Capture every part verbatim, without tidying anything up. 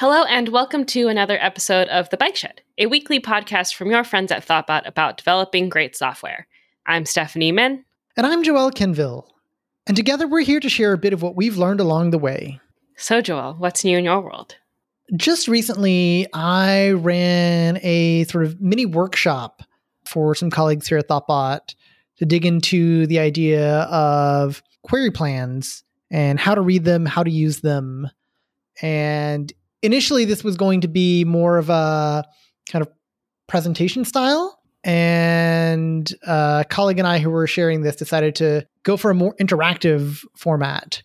Hello and welcome to another episode of The Bike Shed, a weekly podcast from your friends at Thoughtbot about developing great software. I'm Stephanie Min. And I'm Joel Kenville. And together we're here to share a bit of what we've learned along the way. So Joel, what's new in your world? Just recently, I ran a sort of mini workshop for some colleagues here at Thoughtbot to dig into the idea of query plans and how to read them, how to use them. And initially, this was going to be more of a kind of presentation style. And a colleague and I who were sharing this decided to go for a more interactive format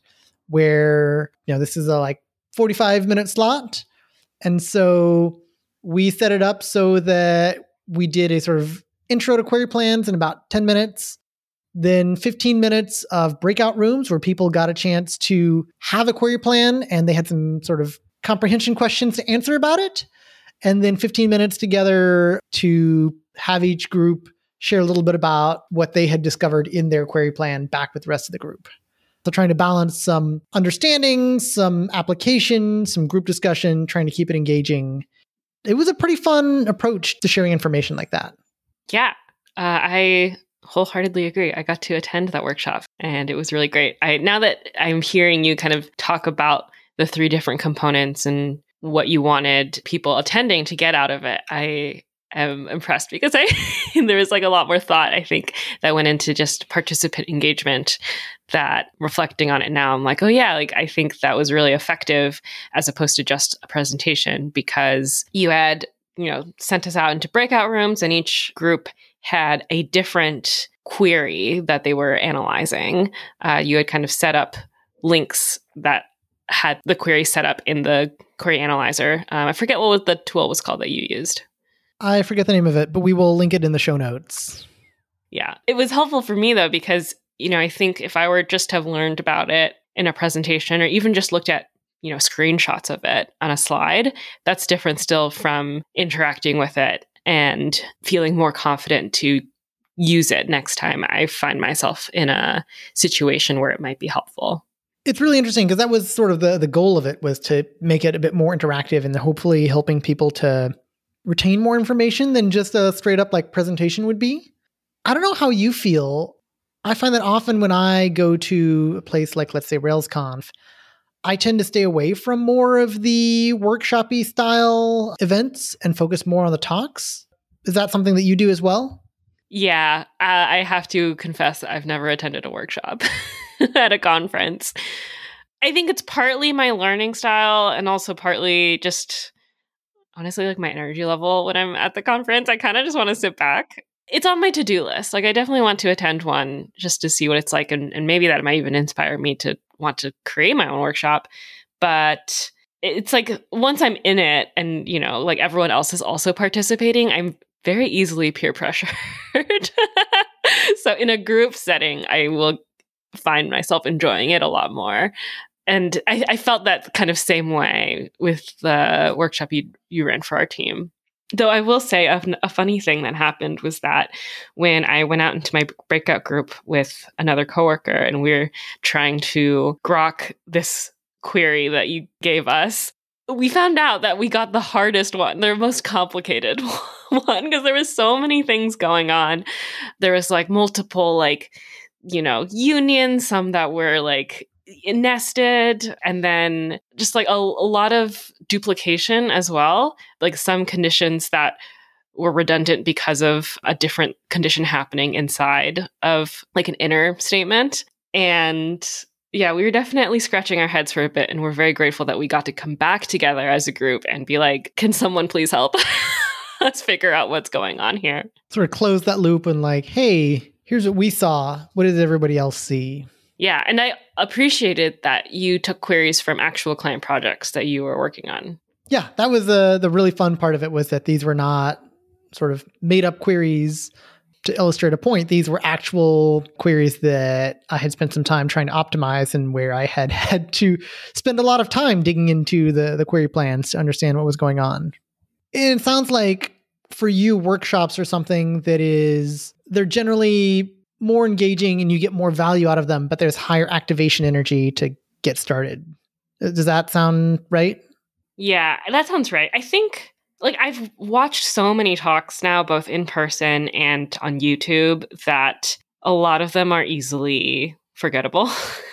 where, you know, this is a like forty-five minute slot. And so we set it up so that we did a sort of intro to query plans in about ten minutes, then fifteen minutes of breakout rooms where people got a chance to have a query plan and they had some sort of comprehension questions to answer about it. And then fifteen minutes together to have each group share a little bit about what they had discovered in their query plan back with the rest of the group. So trying to balance some understanding, some application, some group discussion, trying to keep it engaging. It was a pretty fun approach to sharing information like that. Yeah, uh, I wholeheartedly agree. I got to attend that workshop and it was really great. I now that I'm hearing you kind of talk about the three different components and what you wanted people attending to get out of it, I am impressed because I there was like a lot more thought, I think, that went into just participant engagement that reflecting on it now, I'm like, oh yeah, like I think that was really effective as opposed to just a presentation because you had, you know, sent us out into breakout rooms and each group had a different query that they were analyzing. Uh, you had kind of set up links that had the query set up in the query analyzer. Um, I forget what was the tool was called that you used. I forget the name of it, but we will link it in the show notes. Yeah. It was helpful for me though, because, you know, I think if I were just to have learned about it in a presentation or even just looked at, you know, screenshots of it on a slide, that's different still from interacting with it and feeling more confident to use it next time I find myself in a situation where it might be helpful. It's really interesting because that was sort of the, the goal of it was to make it a bit more interactive and hopefully helping people to retain more information than just a straight up like presentation would be. I don't know how you feel. I find that often when I go to a place like, let's say, RailsConf, I tend to stay away from more of the workshop-y style events and focus more on the talks. Is that something that you do as well? Yeah, uh, I have to confess I've never attended a workshop at a conference. I think it's partly my learning style and also partly just honestly like my energy level when I'm at the conference. I kind of just want to sit back. It's on my to-do list. Like I definitely want to attend one just to see what it's like. And, and maybe that might even inspire me to want to create my own workshop. But it's like once I'm in it and, you know, like everyone else is also participating, I'm very easily peer pressured. So in a group setting, I will find myself enjoying it a lot more. And I, I felt that kind of same way with the workshop you, you ran for our team. Though I will say a, a funny thing that happened was that when I went out into my breakout group with another coworker and we were trying to grok this query that you gave us, we found out that we got the hardest one, the most complicated one, because there was so many things going on. There was like multiple, like, you know, unions, some that were like nested, and then just like a, a lot of duplication as well. Like some conditions that were redundant because of a different condition happening inside of like an inner statement. And yeah, we were definitely scratching our heads for a bit, and we're very grateful that we got to come back together as a group and be like, can someone please help us figure out what's going on here? Sort of close that loop and like, hey, here's what we saw. What did everybody else see? Yeah, and I appreciated that you took queries from actual client projects that you were working on. Yeah, that was the the really fun part of it, was that these were not sort of made up queries to illustrate a point. These were actual queries that I had spent some time trying to optimize and where I had had to spend a lot of time digging into the, the query plans to understand what was going on. And it sounds like for you, workshops are something that is, they're generally more engaging and you get more value out of them, but there's higher activation energy to get started. Does that sound right? Yeah, that sounds right. I think like I've watched so many talks now, both in person and on YouTube, that a lot of them are easily forgettable.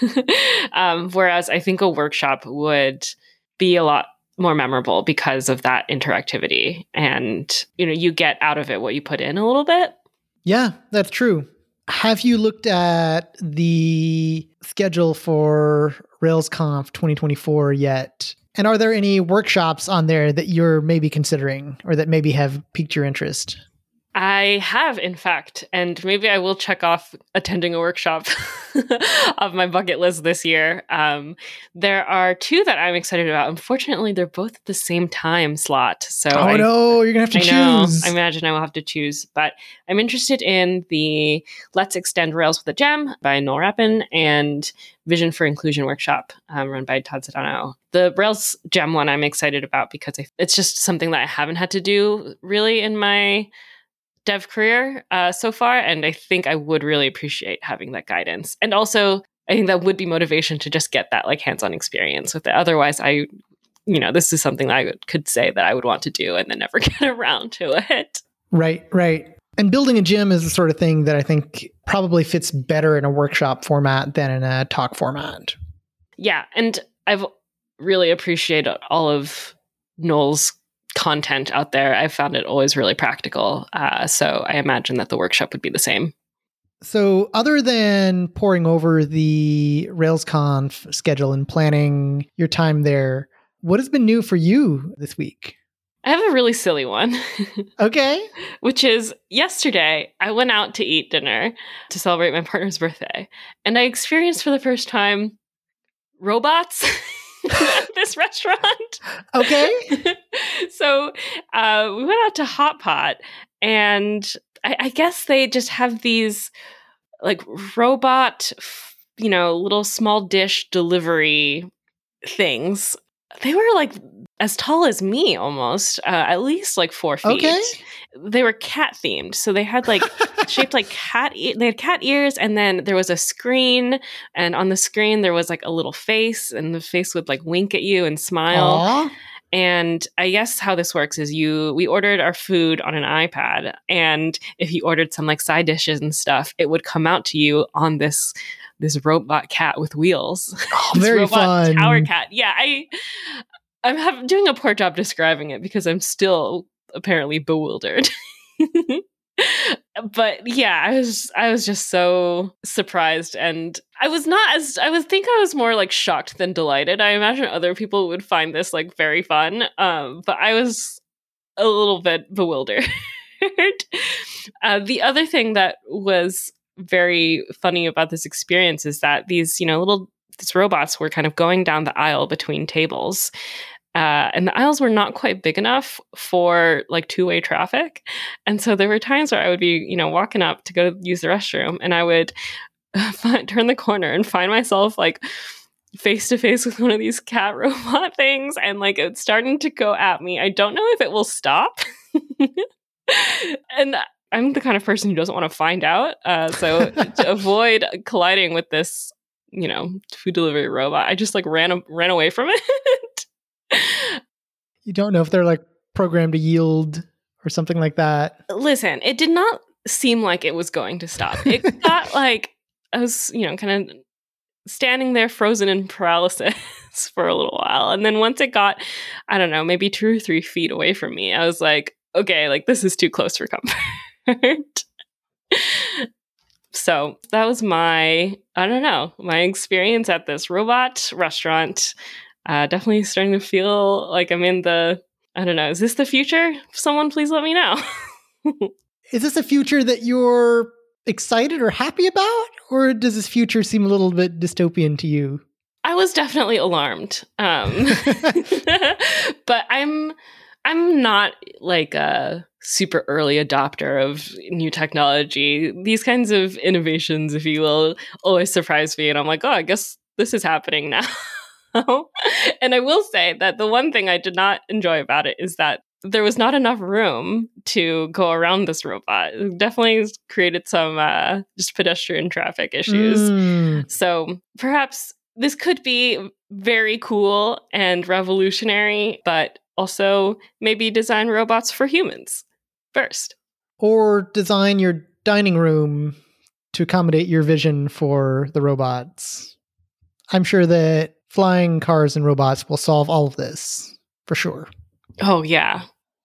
um, whereas I think a workshop would be a lot more memorable because of that interactivity, and you know, you get out of it what you put in a little bit. Yeah, that's true. Have you looked at the schedule for RailsConf twenty twenty-four yet? And are there any workshops on there that you're maybe considering or that maybe have piqued your interest? I have, in fact, and maybe I will check off attending a workshop of my bucket list this year. Um, there are two that I'm excited about. Unfortunately, they're both at the same time slot. So oh I, no, you're gonna have to I know, choose. I imagine I will have to choose, but I'm interested in the Let's Extend Rails with a Gem by Noel Rappin and Vision for Inclusion workshop um, run by Todd Sedano. The Rails Gem one I'm excited about because I, it's just something that I haven't had to do really in my dev career uh, so far, and I think I would really appreciate having that guidance. And also, I think that would be motivation to just get that like hands-on experience with it. Otherwise, I, you know, this is something that I would, could say that I would want to do and then never get around to it. Right, right. And building a gym is the sort of thing that I think probably fits better in a workshop format than in a talk format. Yeah, and I've really appreciated all of Noel's content out there. I found it always really practical. Uh, so I imagine that the workshop would be the same. So other than poring over the RailsConf schedule and planning your time there, what has been new for you this week? I have a really silly one. Okay. Which is yesterday, I went out to eat dinner to celebrate my partner's birthday. And I experienced for the first time robots at this restaurant. Okay. So uh, we went out to Hot Pot, and I, I guess they just have these like robot, you know, little small dish delivery things. They were like as tall as me almost, uh, at least like four feet. Okay. They were cat themed. So they had like shaped like cat, e- they had cat ears, and then there was a screen, and on the screen there was like a little face, and the face would like wink at you and smile. Aww. And I guess how this works is you, we ordered our food on an iPad, and if you ordered some like side dishes and stuff, it would come out to you on this this robot cat with wheels. Oh, very robot fun. Tower cat. Yeah, I I'm have, doing a poor job describing it because I'm still apparently bewildered. But yeah, I was I was just so surprised, and I was not as I was think I was more like shocked than delighted. I imagine other people would find this like very fun, um, but I was a little bit bewildered. uh, the other thing that was very funny about this experience is that these, you know, little these robots were kind of going down the aisle between tables. Uh, and the aisles were not quite big enough for like two-way traffic. And so there were times where I would be, you know, walking up to go use the restroom, and I would find, turn the corner and find myself like face to face with one of these cat robot things, and like it's starting to go at me. I don't know if it will stop. And I'm the kind of person who doesn't want to find out. Uh, so to avoid colliding with this, you know, food delivery robot, I just like ran ran away from it. You don't know if they're like programmed to yield or something like that. Listen, it did not seem like it was going to stop. It got like, I was, you know, kind of standing there frozen in paralysis for a little while. And then once it got, I don't know, maybe two or three feet away from me, I was like, okay, like this is too close for comfort. So that was my, I don't know, my experience at this robot restaurant. Uh, definitely starting to feel like I'm in the, I don't know, is this the future? Someone please let me know. Is this a future that you're excited or happy about? Or does this future seem a little bit dystopian to you? I was definitely alarmed. Um, but I'm, I'm not like a super early adopter of new technology. These kinds of innovations, if you will, always surprise me. And I'm like, oh, I guess this is happening now. And I will say that the one thing I did not enjoy about it is that there was not enough room to go around this robot. It definitely created some uh, just pedestrian traffic issues. Mm. So perhaps this could be very cool and revolutionary, but also maybe design robots for humans first. Or design your dining room to accommodate your vision for the robots. I'm sure that flying cars and robots will solve all of this, for sure. Oh, yeah.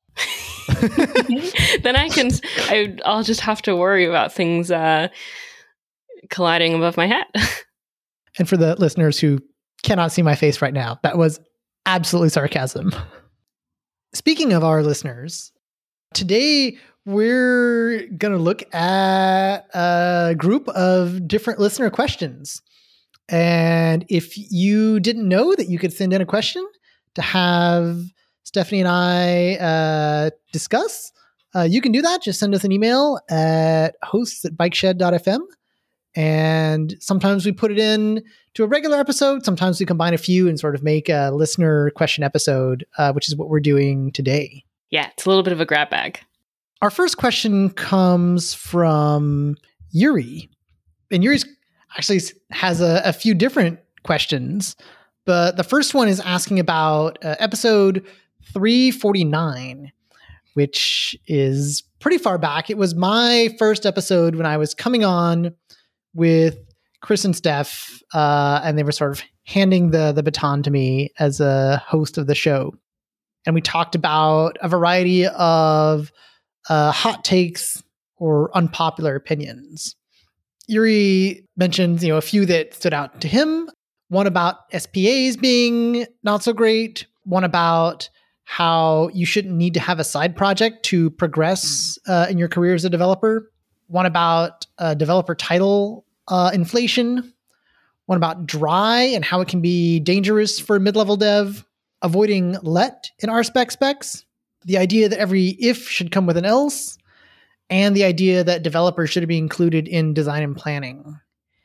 Then I can, I, I'll just have to worry about things uh, colliding above my head. And for the listeners who cannot see my face right now, that was absolutely sarcasm. Speaking of our listeners, today we're going to look at a group of different listener questions. And if you didn't know that you could send in a question to have Stephanie and I uh, discuss, uh, you can do that. Just send us an email at hosts at bikeshed dot f m. And sometimes we put it in to a regular episode. Sometimes we combine a few and sort of make a listener question episode, uh, which is what we're doing today. Yeah, it's a little bit of a grab bag. Our first question comes from Yuri. And Yuri's actually has a, a few different questions. But the first one is asking about uh, episode three forty-nine, which is pretty far back. It was my first episode when I was coming on with Chris and Steph, uh, and they were sort of handing the the baton to me as a host of the show. And we talked about a variety of uh, hot takes or unpopular opinions. Yuri mentioned, you know, a few that stood out to him. One about S P As being not so great. One about how you shouldn't need to have a side project to progress uh, in your career as a developer. One about uh, developer title uh, inflation. One about dry and how it can be dangerous for mid-level dev. Avoiding let in R spec specs. The idea that every if should come with an else. And the idea that developers should be included in design and planning.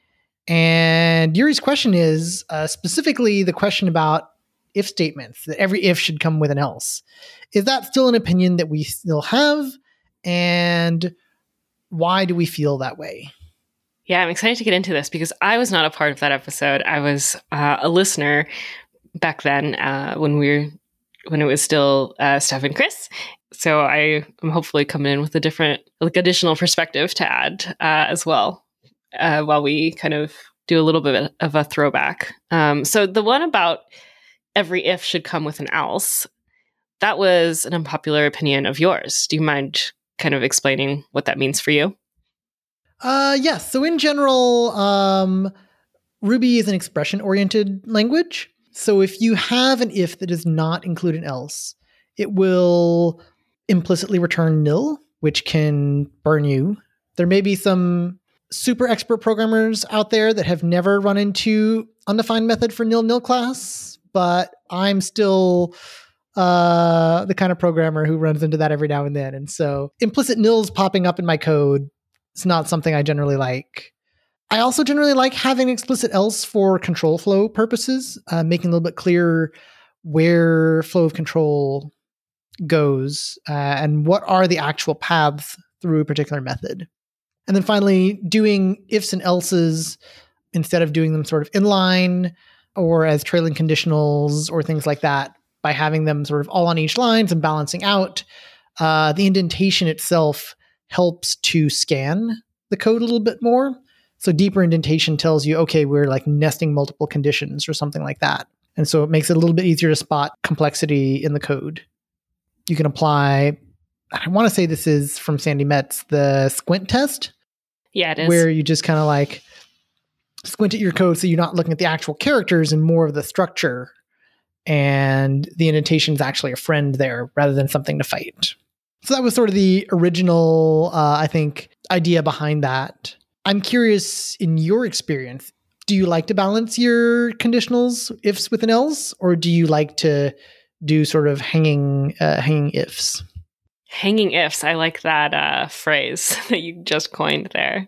And Yuri's question is uh, specifically the question about if statements, that every if should come with an else. Is that still an opinion that we still have? And why do we feel that way? Yeah, I'm excited to get into this because I was not a part of that episode. I was uh, a listener back then uh, when we were, when it was still uh, Steph and Chris. So I am hopefully coming in with a different, like, additional perspective to add uh, as well, uh, while we kind of do a little bit of a throwback. Um, so the one about every if should come with an else, that was an unpopular opinion of yours. Do you mind kind of explaining what that means for you? Uh, yes. So in general, um, Ruby is an expression-oriented language. So if you have an if that does not include an else, it will implicitly return nil, which can burn you. There may be some super expert programmers out there that have never run into undefined method for nil nil class, but I'm still uh, the kind of programmer who runs into that every now and then. And so implicit nils popping up in my code is not something I generally like. I also generally like having explicit else for control flow purposes, uh, making a little bit clearer where flow of control goes uh, and what are the actual paths through a particular method. And then finally, doing ifs and elses instead of doing them sort of inline or as trailing conditionals or things like that, by having them sort of all on each lines and balancing out. Uh, the indentation itself helps to scan the code a little bit more. So deeper indentation tells you, okay, we're like nesting multiple conditions or something like that. And so it makes it a little bit easier to spot complexity in the code. You can apply, I want to say this is from Sandy Metz, the squint test. Yeah, it is. Where you just kind of like squint at your code so you're not looking at the actual characters and more of the structure. And the indentation is actually a friend there rather than something to fight. So that was sort of the original, uh, I think, idea behind that. I'm curious, in your experience, do you like to balance your conditionals ifs with an else, or do you like to do sort of hanging uh, hanging ifs? Hanging ifs. I like that uh, phrase that you just coined there.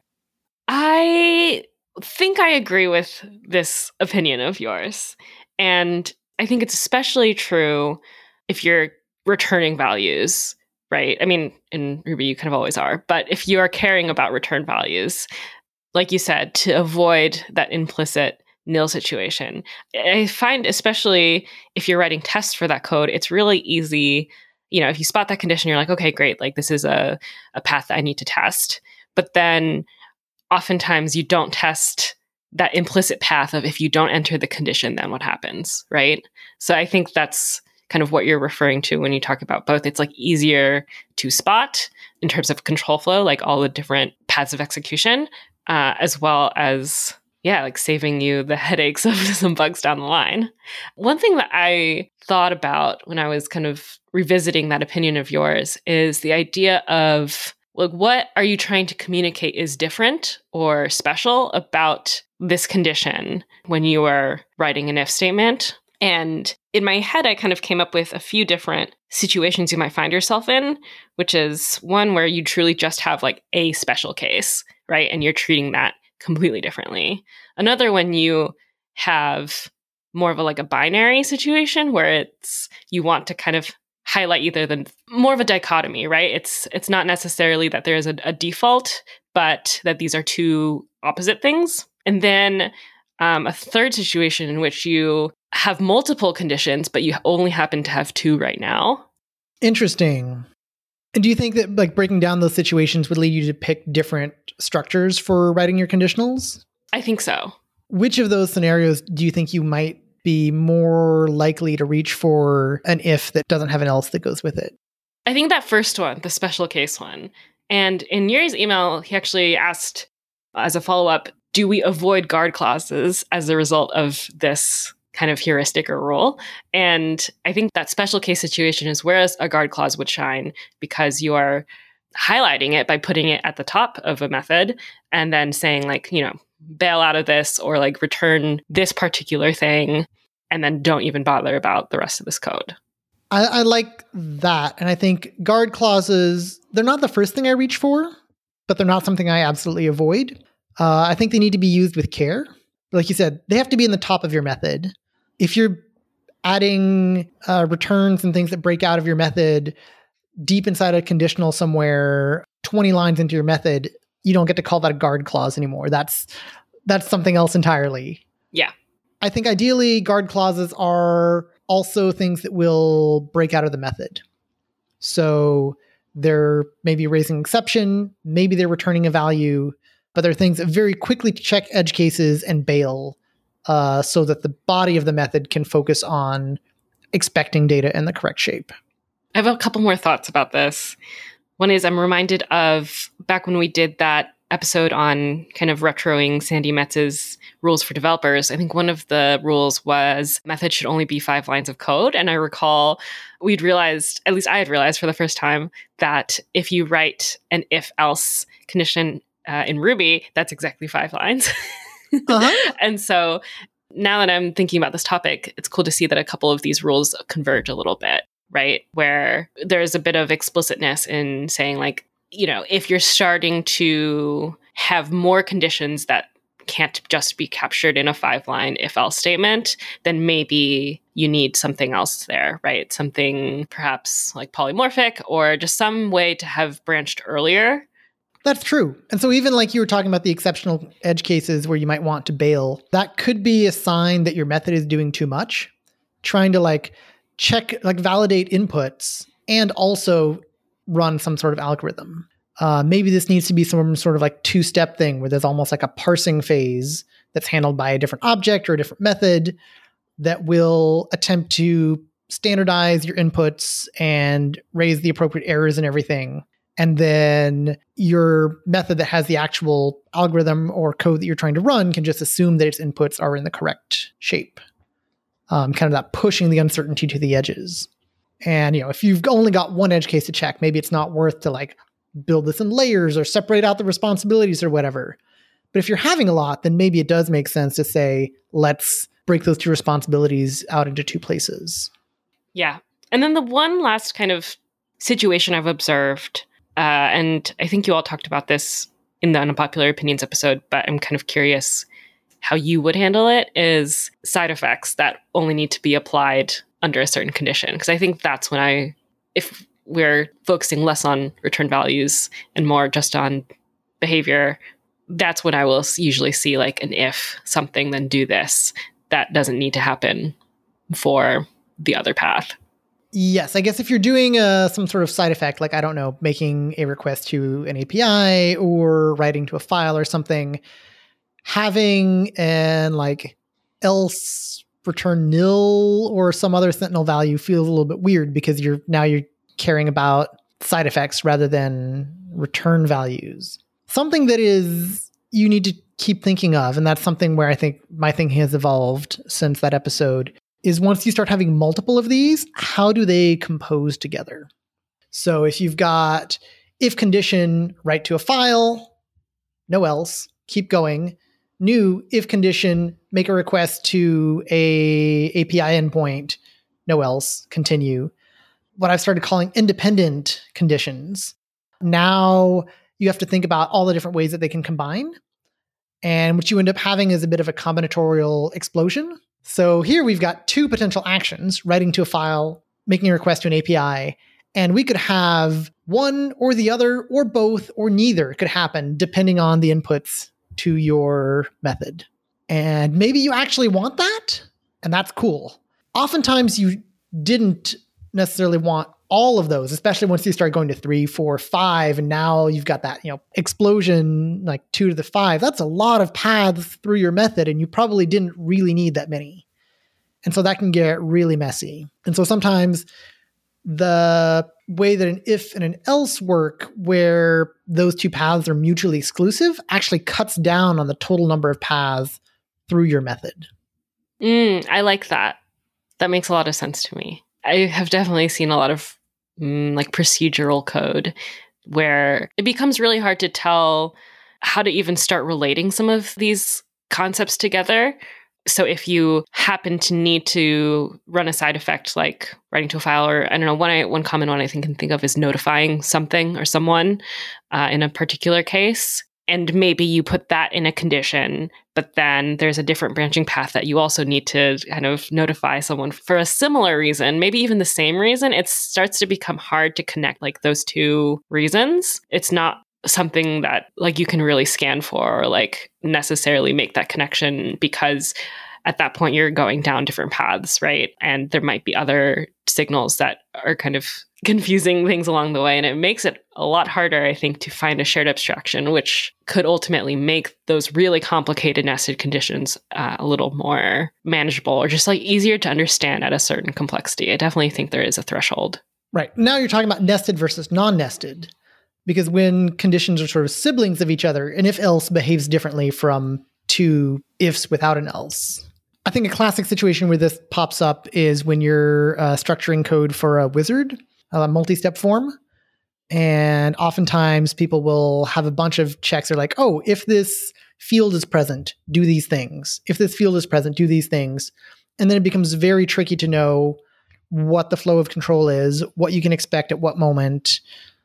I think I agree with this opinion of yours. And I think it's especially true if you're returning values, right? I mean, in Ruby, you kind of always are. But if you are caring about return values, like you said, to avoid that implicit nil situation. I find, especially if you're writing tests for that code, it's really easy. You know, if you spot that condition, you're like, okay, great. Like this is a, a path that I need to test. But then oftentimes you don't test that implicit path of if you don't enter the condition, then what happens, right? So I think that's kind of what you're referring to when you talk about both. It's like easier to spot in terms of control flow, like all the different paths of execution, uh, as well as, yeah, like saving you the headaches of some bugs down the line. One thing that I thought about when I was kind of revisiting that opinion of yours is the idea of, like, what are you trying to communicate is different or special about this condition when you are writing an if statement? And in my head, I kind of came up with a few different situations you might find yourself in, which is one where you truly just have like a special case, right? And you're treating that completely differently. Another when you have more of a like a binary situation where it's you want to kind of highlight either the more of a dichotomy, right? It's it's not necessarily that there is a, a default, but that these are two opposite things. And then um, a third situation in which you have multiple conditions, but you only happen to have two right now. Interesting. And do you think that like breaking down those situations would lead you to pick different structures for writing your conditionals? I think so. Which of those scenarios do you think you might be more likely to reach for an if that doesn't have an else that goes with it? I think that first one, the special case one. And in Yuri's email, he actually asked as a follow-up, do we avoid guard clauses as a result of this kind of heuristic or rule? And I think that special case situation is where a guard clause would shine because you are highlighting it by putting it at the top of a method and then saying like, you know, bail out of this or like return this particular thing and then don't even bother about the rest of this code. I, I like that. And I think guard clauses, they're not the first thing I reach for, but they're not something I absolutely avoid. Uh, I think they need to be used with care. Like you said, they have to be in the top of your method. If you're adding uh, returns and things that break out of your method deep inside a conditional somewhere, twenty lines into your method, you don't get to call that a guard clause anymore. That's that's something else entirely. Yeah. I think ideally guard clauses are also things that will break out of the method. So they're maybe raising exception, maybe they're returning a value, but they're things that very quickly check edge cases and bail uh, so that the body of the method can focus on expecting data in the correct shape. I have a couple more thoughts about this. One is I'm reminded of back when we did that episode on kind of retroing Sandy Metz's rules for developers. I think one of the rules was method should only be five lines of code. And I recall we'd realized, at least I had realized for the first time, that if you write an if-else condition uh, in Ruby, that's exactly five lines. Uh-huh. And so now that I'm thinking about this topic, it's cool to see that a couple of these rules converge a little bit, right? Where there's a bit of explicitness in saying like, you know, if you're starting to have more conditions that can't just be captured in a five-line if-else statement, then maybe you need something else there, right? Something perhaps like polymorphic or just some way to have branched earlier. That's true. And so even like you were talking about the exceptional edge cases where you might want to bail, that could be a sign that your method is doing too much, trying to like check, like validate inputs and also run some sort of algorithm. Uh, maybe this needs to be some sort of like two-step thing where there's almost like a parsing phase that's handled by a different object or a different method that will attempt to standardize your inputs and raise the appropriate errors and everything. And then your method that has the actual algorithm or code that you're trying to run can just assume that its inputs are in the correct shape. Um, kind of that pushing the uncertainty to the edges. And, you know, if you've only got one edge case to check, maybe it's not worth to like build this in layers or separate out the responsibilities or whatever. But if you're having a lot, then maybe it does make sense to say, let's break those two responsibilities out into two places. Yeah. And then the one last kind of situation I've observed, uh, and I think you all talked about this in the Unpopular Opinions episode, but I'm kind of curious how you would handle it, is side effects that only need to be applied under a certain condition. Because I think that's when I, if we're focusing less on return values and more just on behavior, that's when I will usually see like an if something, then do this. That doesn't need to happen for the other path. Yes, I guess if you're doing uh, some sort of side effect, like, I don't know, making a request to an A P I or writing to a file or something, having an like else return nil or some other Sentinel value feels a little bit weird because you're now you're caring about side effects rather than return values. Something that is you need to keep thinking of, and that's something where I think my thinking has evolved since that episode, is once you start having multiple of these, how do they compose together? So if you've got if condition, write to a file, no else, keep going. New if condition, make a request to a A P I endpoint, no else, continue. What I've started calling independent conditions. Now you have to think about all the different ways that they can combine. And what you end up having is a bit of a combinatorial explosion. So here we've got two potential actions, writing to a file, making a request to an A P I, and we could have one or the other or both or neither could happen depending on the inputs to your method. And maybe you actually want that, and that's cool. Oftentimes you didn't necessarily want all of those, especially once you start going to three, four, five, and now you've got that, you know, explosion, like two to the five. That's a lot of paths through your method, and you probably didn't really need that many. And so that can get really messy. And so sometimes the way that an if and an else work, where those two paths are mutually exclusive, actually cuts down on the total number of paths through your method. Mm, I like that. That makes a lot of sense to me. I have definitely seen a lot of mm, like procedural code where it becomes really hard to tell how to even start relating some of these concepts together. So if you happen to need to run a side effect like writing to a file, or I don't know, one I, one common one I think can think of is notifying something or someone uh, in a particular case. And maybe you put that in a condition, but then there's a different branching path that you also need to kind of notify someone for a similar reason, maybe even the same reason. It starts to become hard to connect like those two reasons. It's not something that like you can really scan for or like necessarily make that connection, because at that point you're going down different paths, right? And there might be other signals that are kind of confusing things along the way. And it makes it a lot harder, I think, to find a shared abstraction, which could ultimately make those really complicated nested conditions uh, a little more manageable or just like easier to understand at a certain complexity. I definitely think there is a threshold. Right. Now you're talking about nested versus non-nested, because when conditions are sort of siblings of each other, an if-else behaves differently from two ifs without an else. I think a classic situation where this pops up is when you're uh, structuring code for a wizard, a multi-step form. And oftentimes people will have a bunch of checks. They're like, oh, if this field is present, do these things. If this field is present, do these things. And then it becomes very tricky to know what the flow of control is, what you can expect at what moment,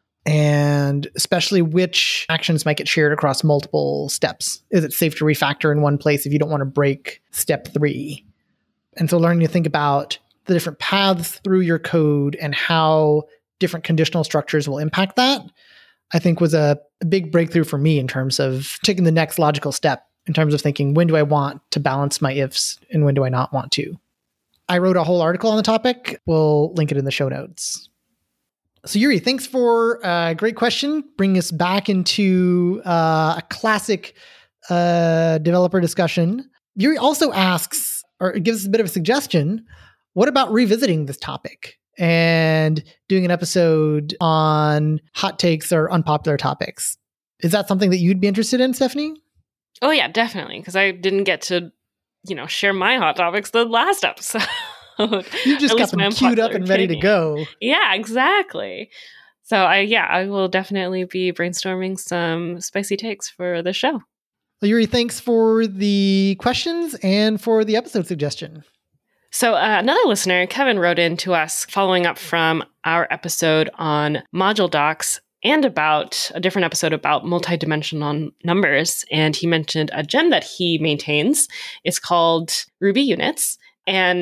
and especially which actions might get shared across multiple steps. Is it safe to refactor in one place if you don't want to break step three? And so learning to think about the different paths through your code and how different conditional structures will impact that, I think was a, a big breakthrough for me in terms of taking the next logical step in terms of thinking, when do I want to balance my ifs and when do I not want to? I wrote a whole article on the topic. We'll link it in the show notes. So Yuri, thanks for a great question. Bring us back into uh, a classic uh, developer discussion. Yuri also asks, or gives us a bit of a suggestion, what about revisiting this topic and doing an episode on hot takes or unpopular topics? Is that something that you'd be interested in, Stephanie? Oh yeah, definitely. Because I didn't get to, you know, share my hot topics the last episode. You just got them queued up and ready to go. Yeah, exactly. So I, yeah, I will definitely be brainstorming some spicy takes for the show. Well, Yuri, thanks for the questions and for the episode suggestion. So uh, another listener, Kevin, wrote in to us following up from our episode on module docs and about a different episode about multidimensional numbers. And he mentioned a gem that he maintains. It's called Ruby Units. And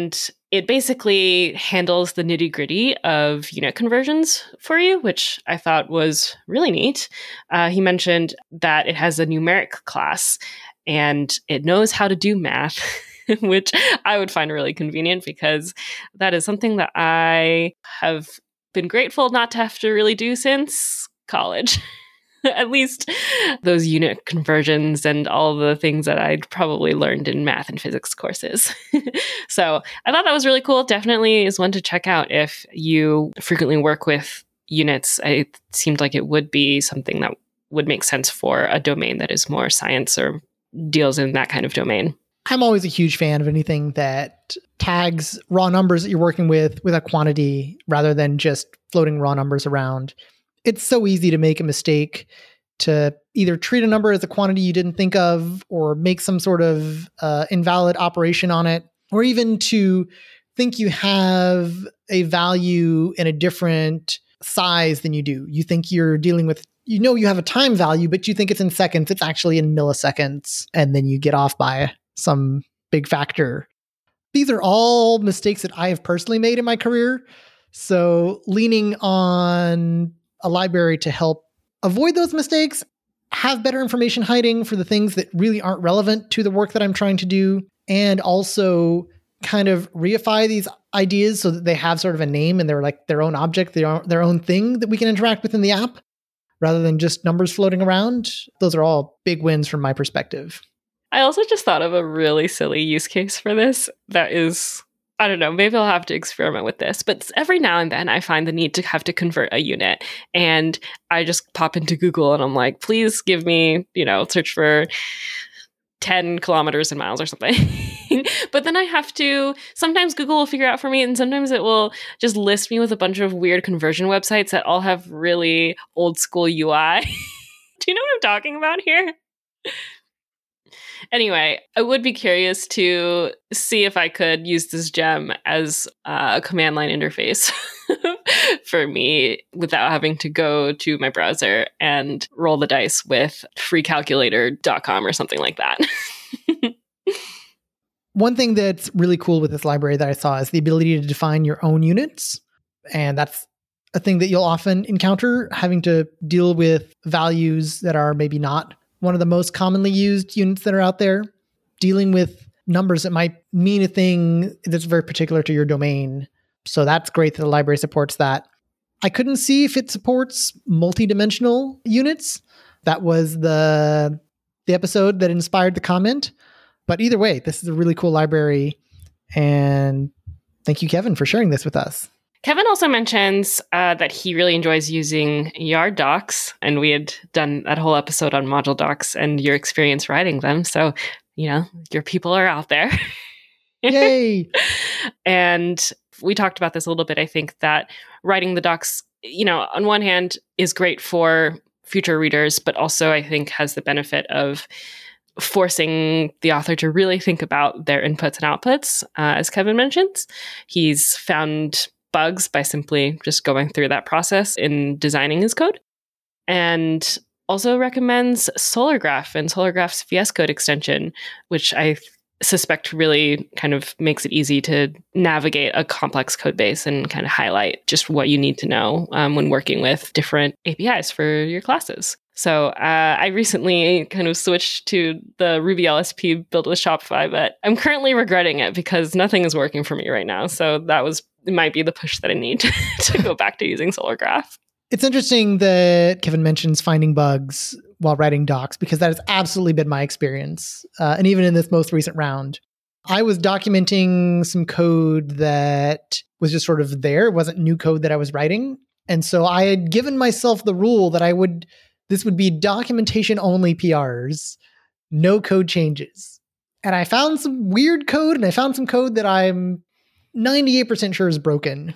it basically handles the nitty gritty of unit conversions for you, which I thought was really neat. Uh, he mentioned that it has a numeric class and it knows how to do math, which I would find really convenient because that is something that I have been grateful not to have to really do since college. At least those unit conversions and all the things that I'd probably learned in math and physics courses. So I thought that was really cool. Definitely is one to check out if you frequently work with units. It seemed like it would be something that would make sense for a domain that is more science or deals in that kind of domain. I'm always a huge fan of anything that tags raw numbers that you're working with with a quantity rather than just floating raw numbers around. It's so easy to make a mistake to either treat a number as a quantity you didn't think of or make some sort of uh, invalid operation on it, or even to think you have a value in a different size than you do. You think you're dealing with, you know, you have a time value, but you think it's in seconds. It's actually in milliseconds. And then you get off by some big factor. These are all mistakes that I have personally made in my career. So leaning on a library to help avoid those mistakes, have better information hiding for the things that really aren't relevant to the work that I'm trying to do, and also kind of reify these ideas so that they have sort of a name and they're like their own object, their own, their own thing that we can interact with in the app, rather than just numbers floating around. Those are all big wins from my perspective. I also just thought of a really silly use case for this that is, I don't know, maybe I'll have to experiment with this, but every now and then I find the need to have to convert a unit, and I just pop into Google and I'm like, please give me, you know, search for ten kilometers in miles or something. But then I have to, sometimes Google will figure out for me, and sometimes it will just list me with a bunch of weird conversion websites that all have really old school U I. Do you know what I'm talking about here? Anyway, I would be curious to see if I could use this gem as uh, a command line interface for me without having to go to my browser and roll the dice with free calculator dot com or something like that. One thing that's really cool with this library that I saw is the ability to define your own units. And that's a thing that you'll often encounter, having to deal with values that are maybe not one of the most commonly used units that are out there, dealing with numbers that might mean a thing that's very particular to your domain. So that's great that the library supports that. I couldn't see if it supports multi-dimensional units. That was the, the episode that inspired the comment. But either way, this is a really cool library. And thank you, Kevin, for sharing this with us. Kevin also mentions uh, that he really enjoys using Yard docs, and we had done that whole episode on module docs and your experience writing them. So, you know, your people are out there. Yay! And we talked about this a little bit. I think that writing the docs, you know, on one hand is great for future readers, but also I think has the benefit of forcing the author to really think about their inputs and outputs. Uh, as Kevin mentions, he's found bugs by simply just going through that process in designing his code, and also recommends Solargraph and Solargraph's V S Code extension, which I th- suspect really kind of makes it easy to navigate a complex code base and kind of highlight just what you need to know um, when working with different A P Is for your classes. So uh, I recently kind of switched to the Ruby L S P built with Shopify, but I'm currently regretting it because nothing is working for me right now. So that was it might be the push that I need to, to go back to using Solargraph. It's interesting that Kevin mentions finding bugs while writing docs, because that has absolutely been my experience. Uh, and even in this most recent round, I was documenting some code that was just sort of there. It wasn't new code that I was writing. And so I had given myself the rule that I would, this would be documentation only P Rs, no code changes. And I found some weird code, and I found some code that I'm ninety-eight percent sure is broken.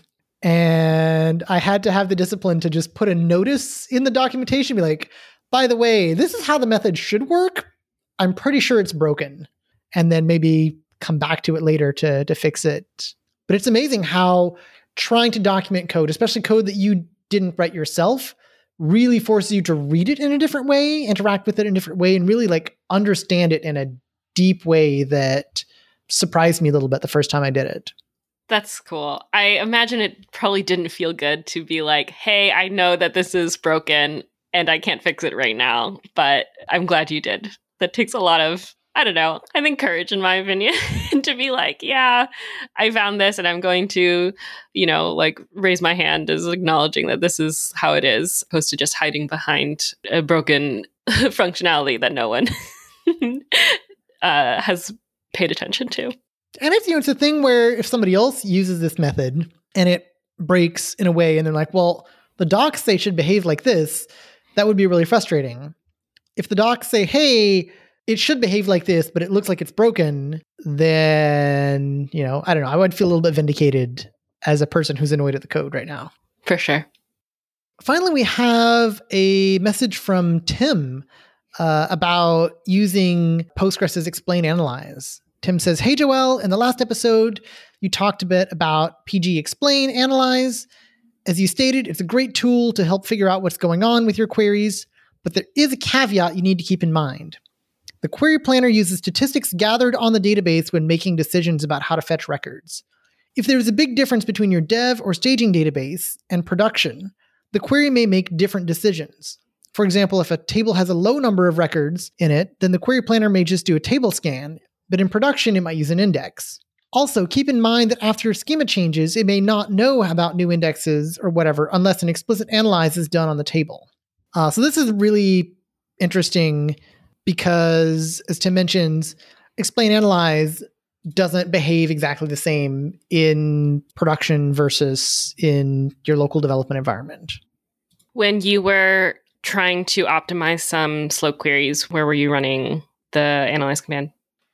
And I had to have the discipline to just put a notice in the documentation, be like, by the way, this is how the method should work. I'm pretty sure it's broken. And then maybe come back to it later to, to fix it. But it's amazing how trying to document code, especially code that you didn't write yourself, really forces you to read it in a different way, interact with it in a different way, and really like understand it in a deep way that surprised me a little bit the first time I did it. That's cool. I imagine it probably didn't feel good to be like, hey, I know that this is broken and I can't fix it right now, but I'm glad you did. That takes a lot of, I don't know, I think courage in my opinion, to be like, yeah, I found this and I'm going to, you know, like raise my hand as acknowledging that this is how it is, opposed to just hiding behind a broken functionality that no one uh, has paid attention to. And it's, you know, it's a thing where if somebody else uses this method and it breaks in a way and they're like, well, the docs say should behave like this, that would be really frustrating. If the docs say, hey, it should behave like this, but it looks like it's broken, then, you know, I don't know, I would feel a little bit vindicated as a person who's annoyed at the code right now. For sure. Finally, we have a message from Tim uh, about using Postgres's explain analyze. Tim says, hey, Joelle, in the last episode, you talked a bit about P G explain analyze. As you stated, it's a great tool to help figure out what's going on with your queries, but there is a caveat you need to keep in mind. The query planner uses statistics gathered on the database when making decisions about how to fetch records. If there is a big difference between your dev or staging database and production, the query may make different decisions. For example, if a table has a low number of records in it, then the query planner may just do a table scan, but in production, it might use an index. Also, keep in mind that after schema changes, it may not know about new indexes or whatever unless an explicit analyze is done on the table. Uh, so this is really interesting because, as Tim mentions, explain analyze doesn't behave exactly the same in production versus in your local development environment. When you were trying to optimize some slow queries, where were you running the analyze command?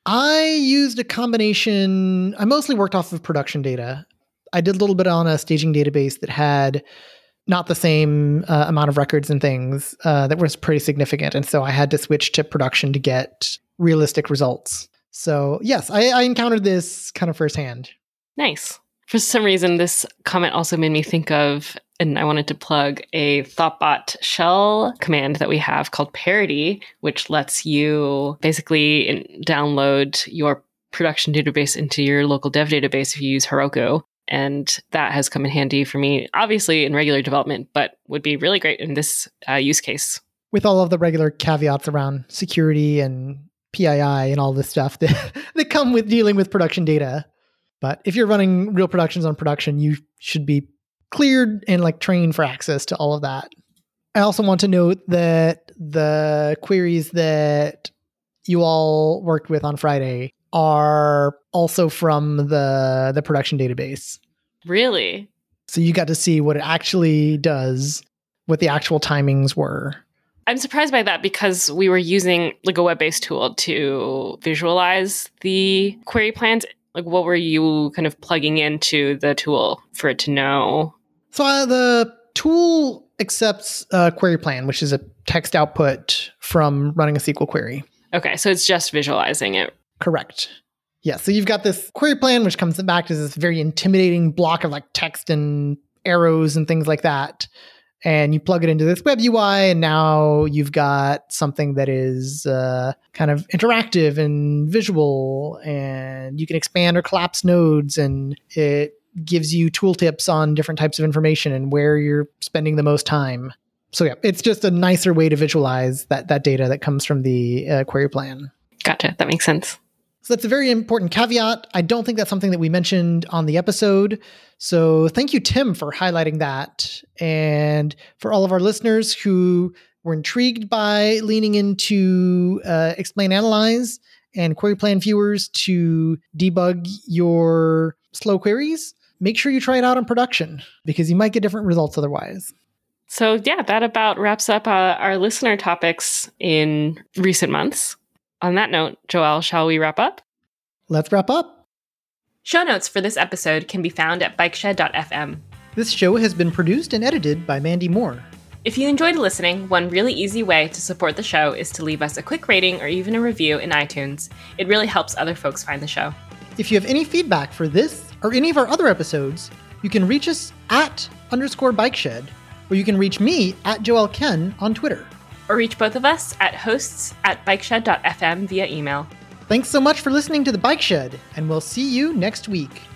I used a combination. I mostly worked off of production data. I did a little bit on a staging database that had not the same uh, amount of records and things uh, that was pretty significant. And so I had to switch to production to get realistic results. So yes, I, I encountered this kind of firsthand. Nice. For some reason, this comment also made me think of, and I wanted to plug a Thoughtbot shell command that we have called parity, which lets you basically in- download your production database into your local dev database if you use Heroku. And that has come in handy for me, obviously in regular development, but would be really great in this uh, use case. With all of the regular caveats around security and P I I and all this stuff that, that come with dealing with production data. But if you're running real productions on production, you should be cleared and like trained for access to all of that. I also want to note that the queries that you all worked with on Friday are also from the, the production database. Really? So you got to see what it actually does, what the actual timings were. I'm surprised by that because we were using like a web-based tool to visualize the query plans. Like, what were you kind of plugging into the tool for it to know? So uh, the tool accepts a query plan, which is a text output from running a S Q L query. Okay, so it's just visualizing it. Correct. Yeah, so you've got this query plan, which comes back as this very intimidating block of like text and arrows and things like that. And you plug it into this web U I, and now you've got something that is uh, kind of interactive and visual, and you can expand or collapse nodes, and it gives you tooltips on different types of information and where you're spending the most time. So yeah, it's just a nicer way to visualize that, that data that comes from the uh, query plan. Gotcha. That makes sense. So that's a very important caveat. I don't think that's something that we mentioned on the episode. So thank you, Tim, for highlighting that. And for all of our listeners who were intrigued by leaning into uh, Explain Analyze and Query Plan Viewers to debug your slow queries, make sure you try it out in production because you might get different results otherwise. So yeah, that about wraps up uh, our listener topics in recent months. On that note, Joelle, shall we wrap up? Let's wrap up. Show notes for this episode can be found at bikeshed dot f m. This show has been produced and edited by Mandy Moore. If you enjoyed listening, one really easy way to support the show is to leave us a quick rating or even a review in iTunes. It really helps other folks find the show. If you have any feedback for this or any of our other episodes, you can reach us at underscore bikeshed, or you can reach me at Joelle Ken on Twitter. Or reach both of us at hosts at bikeshed dot f m via email. Thanks so much for listening to The Bike Shed, and we'll see you next week.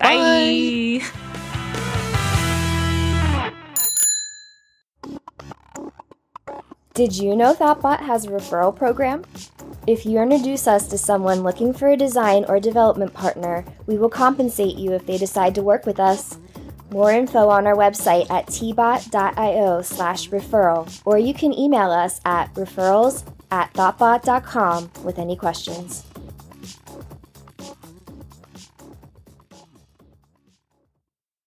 Bye. Bye. Did you know Thoughtbot has a referral program? If you introduce us to someone looking for a design or development partner, we will compensate you if they decide to work with us. More info on our website at tbot.io slash referral, or you can email us at referrals at thoughtbot dot com with any questions.